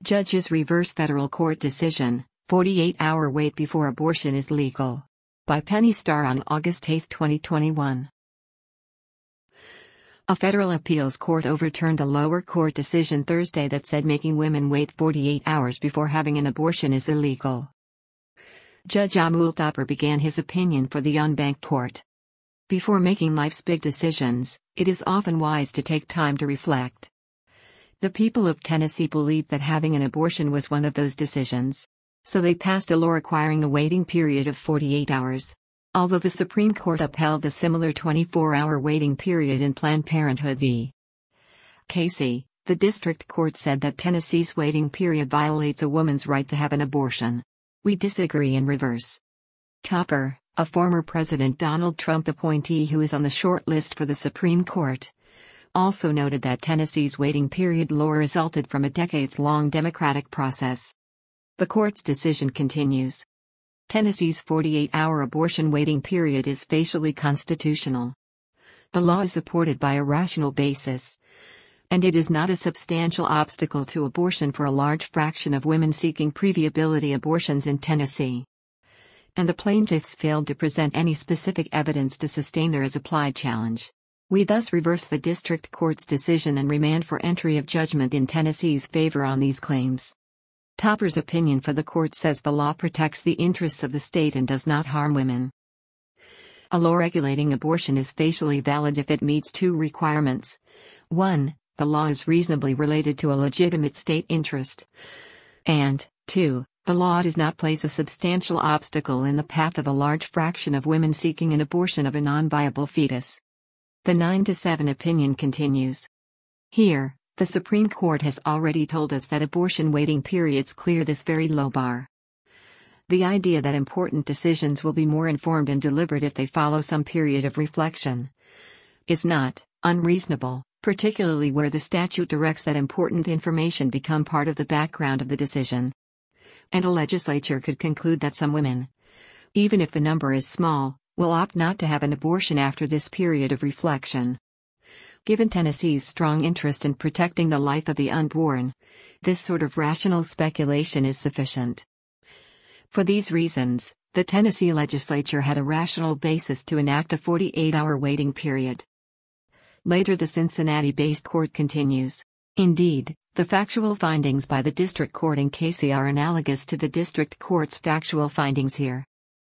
Judges reverse federal court decision, 48-hour wait before abortion is legal. By Penny Starr on August 8, 2021. A federal appeals court overturned a lower court decision Thursday that said making women wait 48 hours before having an abortion is illegal. Judge Amul Thakur began his opinion for the unbanked court. Before making life's big decisions, it is often wise to take time to reflect. The people of Tennessee believed that having an abortion was one of those decisions. So they passed a law requiring a waiting period of 48 hours. Although the Supreme Court upheld a similar 24-hour waiting period in Planned Parenthood v. Casey, the district court said that Tennessee's waiting period violates a woman's right to have an abortion. We disagree and reverse. Topper, a former President Donald Trump appointee who is on the short list for the Supreme Court, also noted that Tennessee's waiting period law resulted from a decades-long democratic process. The court's decision continues. Tennessee's 48-hour abortion waiting period is facially constitutional. The law is supported by a rational basis, and it is not a substantial obstacle to abortion for a large fraction of women seeking preview abortions in Tennessee. And the plaintiffs failed to present any specific evidence to sustain their as-applied challenge. We thus reverse the district court's decision and remand for entry of judgment in Tennessee's favor on these claims. Topper's opinion for the court says the law protects the interests of the state and does not harm women. A law regulating abortion is facially valid if it meets two requirements. 1. The law is reasonably related to a legitimate state interest. And 2. The law does not place a substantial obstacle in the path of a large fraction of women seeking an abortion of a non-viable fetus. The 9-7 opinion continues. Here, the Supreme Court has already told us that abortion waiting periods clear this very low bar. The idea that important decisions will be more informed and deliberate if they follow some period of reflection is not unreasonable, particularly where the statute directs that important information become part of the background of the decision. And a legislature could conclude that some women, even if the number is small, will opt not to have an abortion after this period of reflection. Given Tennessee's strong interest in protecting the life of the unborn, this sort of rational speculation is sufficient. For these reasons, the Tennessee legislature had a rational basis to enact a 48-hour waiting period. Later, the Cincinnati-based court continues. Indeed, the factual findings by the district court in Casey are analogous to the district court's factual findings here.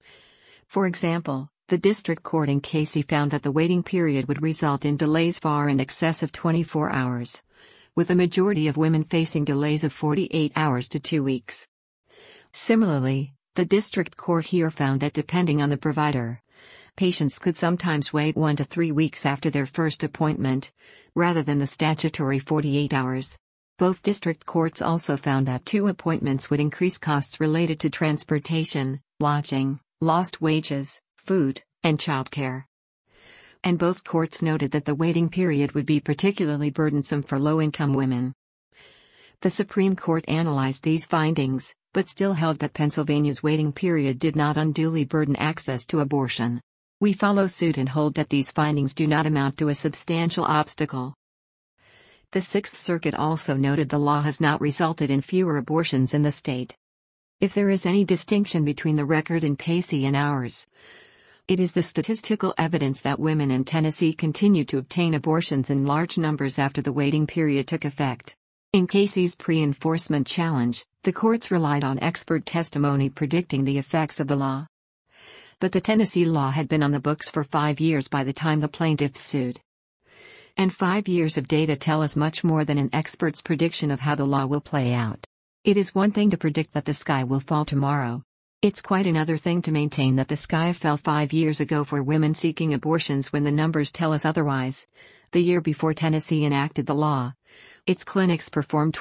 For example, the district court in Casey found that the waiting period would result in delays far in excess of 24 hours, with a majority of women facing delays of 48 hours to 2 weeks. Similarly, the district court here found that depending on the provider, patients could sometimes wait 1 to 3 weeks after their first appointment, rather than the statutory 48 hours. Both district courts also found that 2 appointments would increase costs related to transportation, lodging, lost wages, food, and childcare. And both courts noted that the waiting period would be particularly burdensome for low-income women. The Supreme Court analyzed these findings, but still held that Pennsylvania's waiting period did not unduly burden access to abortion. We follow suit and hold that these findings do not amount to a substantial obstacle. The Sixth Circuit also noted the law has not resulted in fewer abortions in the state. If there is any distinction between the record in Casey and ours, it is the statistical evidence that women in Tennessee continue to obtain abortions in large numbers after the waiting period took effect. In Casey's pre-enforcement challenge, the courts relied on expert testimony predicting the effects of the law. But the Tennessee law had been on the books for 5 years by the time the plaintiffs sued. And 5 years of data tell us much more than an expert's prediction of how the law will play out. It is one thing to predict that the sky will fall tomorrow. It's quite another thing to maintain that the sky fell 5 years ago for women seeking abortions when the numbers tell us otherwise. The year before Tennessee enacted the law, its clinics performed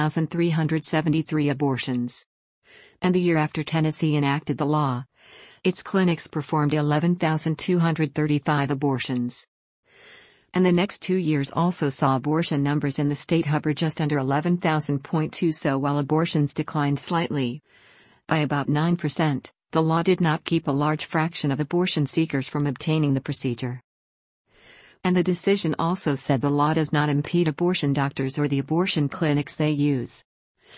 12,373 abortions. And the year after Tennessee enacted the law, its clinics performed 11,235 abortions. And the next 2 years also saw abortion numbers in the state hover just under 11,000.2. So while abortions declined slightly, by about 9%, the law did not keep a large fraction of abortion seekers from obtaining the procedure. And the decision also said the law does not impede abortion doctors or the abortion clinics they use.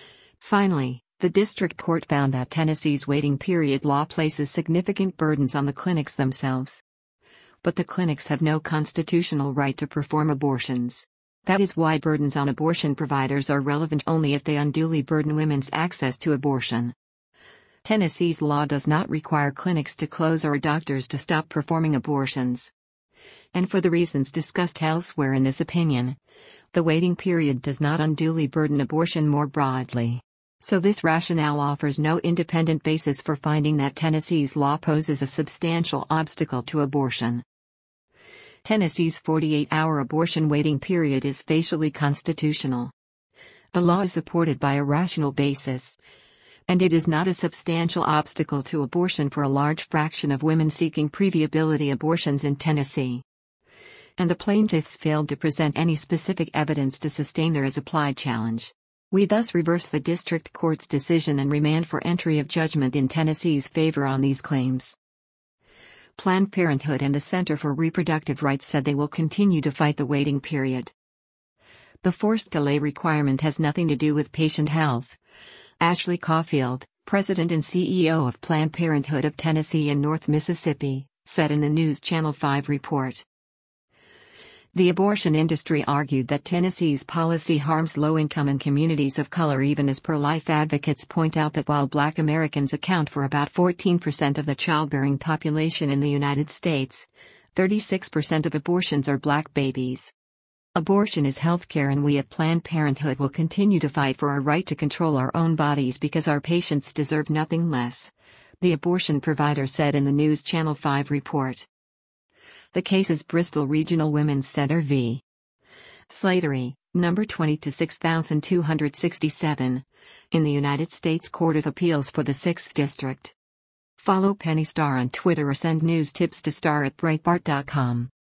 Finally, the district court found that Tennessee's waiting period law places significant burdens on the clinics themselves. But the clinics have no constitutional right to perform abortions. That is why burdens on abortion providers are relevant only if they unduly burden women's access to abortion. Tennessee's law does not require clinics to close or doctors to stop performing abortions. And for the reasons discussed elsewhere in this opinion, the waiting period does not unduly burden abortion more broadly. So this rationale offers no independent basis for finding that Tennessee's law poses a substantial obstacle to abortion. Tennessee's 48-hour abortion waiting period is facially constitutional. The law is supported by a rational basis, and it is not a substantial obstacle to abortion for a large fraction of women seeking preview abortions in Tennessee. And the plaintiffs failed to present any specific evidence to sustain their as-applied challenge. We thus reverse the district court's decision and remand for entry of judgment in Tennessee's favor on these claims. Planned Parenthood and the Center for Reproductive Rights said they will continue to fight the waiting period. The forced delay requirement has nothing to do with patient health. Ashley Caulfield, president and CEO of Planned Parenthood of Tennessee and North Mississippi, said in the News Channel 5 report. The abortion industry argued that Tennessee's policy harms low-income and communities of color, even as pro-life advocates point out that while Black Americans account for about 14% of the childbearing population in the United States, 36% of abortions are Black babies. Abortion is healthcare, and we at Planned Parenthood will continue to fight for our right to control our own bodies because our patients deserve nothing less, the abortion provider said in the News Channel 5 report. The case is Bristol Regional Women's Center v. Slattery, number 20-6267, in the United States Court of Appeals for the 6th District. Follow Penny Starr on Twitter or send news tips to star@breitbart.com.